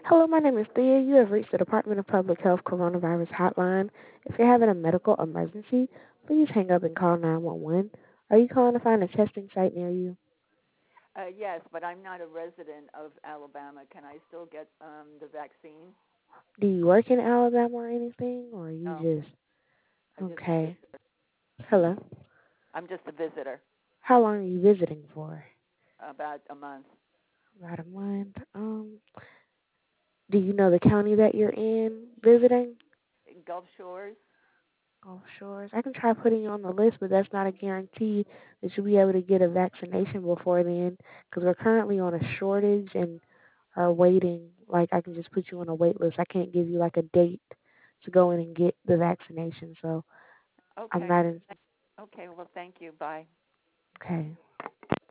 Hello, my name is Thea. You have reached the Department of Public Health Coronavirus Hotline. If you're having a medical emergency, please hang up and call 911. Are you calling to find a testing site near you? Yes, but I'm not a resident of Alabama. Can I still get the vaccine? Do you work in Alabama or anything, or are you No, just... I'm just a Okay. visitor. Hello? I'm just a visitor. How long are you visiting for? About a month. About a month. Do you know the county that you're in visiting? Gulf Shores. Gulf Shores. I can try putting you on the list, but that's not a guarantee that you'll be able to get a vaccination before then, because we're currently on a shortage and are waiting. Like, I can just put you on a wait list. I can't give you, like, a date to go in and get the vaccination, so I'm Okay. not in. Okay. Well, thank you. Bye. Okay.